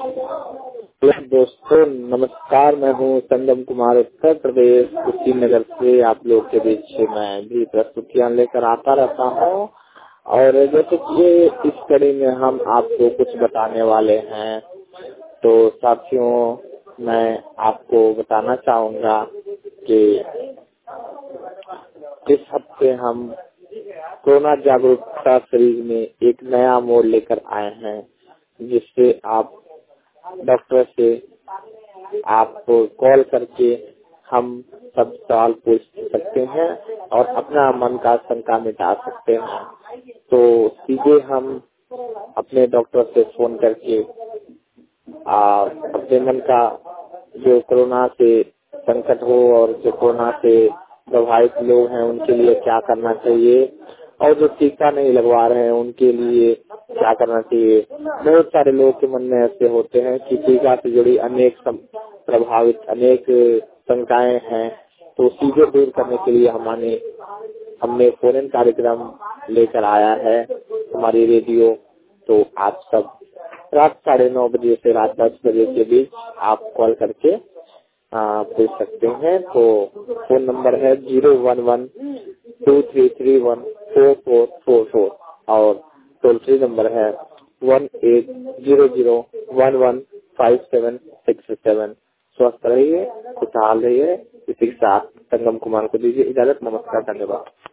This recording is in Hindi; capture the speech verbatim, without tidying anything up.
हेलो दोस्तों, नमस्कार। मैं हूँ संगम कुमार, उत्तर प्रदेश, कुशीनगर से आप लोग के बीच मैं भी प्रस्तुतियाँ लेकर आता रहता हूँ। और जैसे कि इस कड़ी में हम आपको कुछ बताने वाले हैं, तो साथियों मैं आपको बताना चाहूँगा कि इस हफ्ते हम कोरोना जागरूकता सीरीज में एक नया मोड़ लेकर आए हैं, जिससे आप डॉक्टर से आप कॉल करके हम सब सवाल पूछ सकते हैं और अपना मन का शंका मिटा सकते हैं। तो सीधे हम अपने डॉक्टर से फोन करके आ, अपने मन का जो कोरोना से संकट हो और जो कोरोना से प्रभावित लोग हैं उनके लिए क्या करना चाहिए, और जो टीका नहीं लगवा रहे हैं उनके लिए क्या करना चाहिए। बहुत सारे लोगों के मन में ऐसे होते हैं कि टीका से जुड़ी अनेक प्रभावित अनेक शंकाएं हैं, तो सीधे दूर करने के लिए हमारे हमने फोन इन कार्यक्रम लेकर आया है हमारी रेडियो। तो आप सब रात साढ़े नौ बजे से रात दस बजे के बीच आप कॉल करके पूछ सकते हैं। तो फोन नंबर है zero one one two three three one four four four four और टोल फ्री नंबर है one eight zero zero one one five seven six seven. स्वस्थ रहिए, खुशहाल रहिए। इसी के साथ संगम कुमार को दीजिए इजाजत। नमस्कार, धन्यवाद।